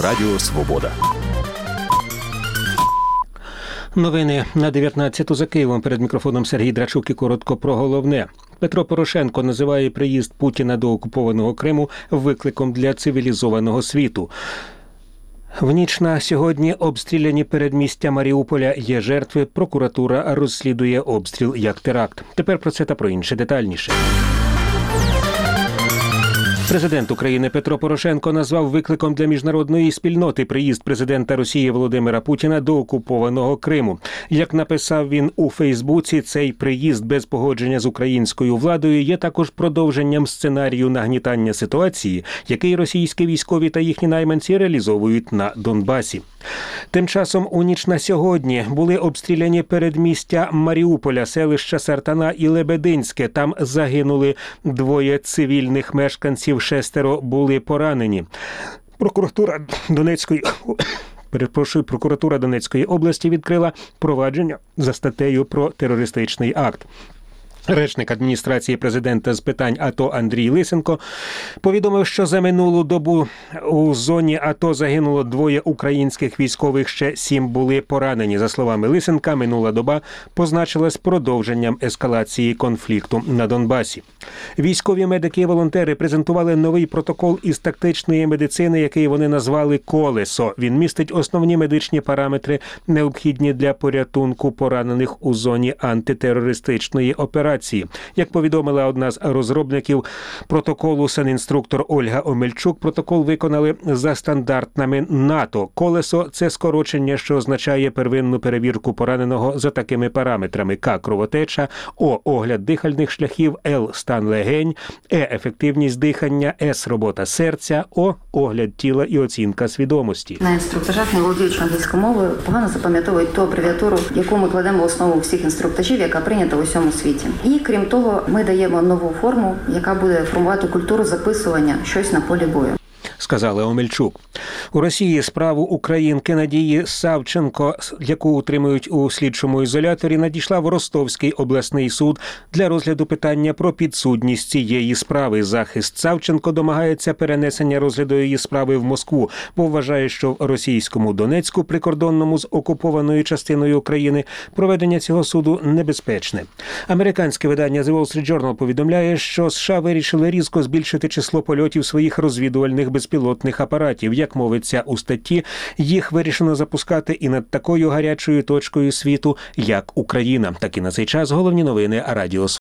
Радіо Свобода. Новини на 19-ту за Києвом. Перед мікрофоном Сергій Драчук і коротко про головне. Петро Порошенко називає приїзд Путіна до окупованого Криму викликом для цивілізованого світу. В ніч на сьогодні обстріляні передмістя Маріуполя є жертви. Прокуратура розслідує обстріл як теракт. Тепер про це та про інше детальніше. Президент України Петро Порошенко назвав викликом для міжнародної спільноти приїзд президента Росії Володимира Путіна до окупованого Криму. Як написав він у Фейсбуці, цей приїзд без погодження з українською владою є також продовженням сценарію нагнітання ситуації, який російські військові та їхні найманці реалізовують на Донбасі. Тим часом у ніч на сьогодні були обстріляні передмістя Маріуполя, селища Сартана і Лебединське. Там загинули 2 цивільних мешканців, 6 були поранені. Прокуратура Донецької області відкрила провадження за статтею про терористичний акт. Речник адміністрації президента з питань АТО Андрій Лисенко повідомив, що за минулу добу у зоні АТО загинуло 2 українських військових, ще 7 були поранені. За словами Лисенка, минула доба позначилась продовженням ескалації конфлікту на Донбасі. Військові медики і волонтери презентували новий протокол із тактичної медицини, який вони назвали «Колесо». Він містить основні медичні параметри, необхідні для порятунку поранених у зоні антитерористичної операції. Як повідомила одна з розробників протоколу, санінструктор Ольга Омельчук, протокол виконали за стандартами НАТО. «Колесо» – це скорочення, що означає первинну перевірку пораненого за такими параметрами: К – кровотеча, О – огляд дихальних шляхів, Л – стан легень, Е – ефективність дихання, С – робота серця, О – огляд тіла і оцінка свідомості. На інструктажах, не володіючи англійською мовою, погано запам'ятовують ту абревіатуру, яку ми кладемо в основу всіх інструктажів, яка прийнята в усьому світі. І, крім того, ми даємо нову форму, яка буде формувати культуру записування щось на полі бою. Сказала Омельчук. У Росії справу українки Надії Савченко, яку утримують у слідчому ізоляторі, надійшла в Ростовський обласний суд для розгляду питання про підсудність цієї справи. Захист Савченко домагається перенесення розгляду її справи в Москву, бо вважає, що в російському Донецьку, прикордонному з окупованою частиною України, проведення цього суду небезпечне. Американське видання The Wall Street Journal повідомляє, що США вирішили різко збільшити число польотів своїх розвідувальних безпілотних апаратів. Як мовиться у статті, їх вирішено запускати і над такою гарячою точкою світу, як Україна. Так і на цей час головні новини Радіо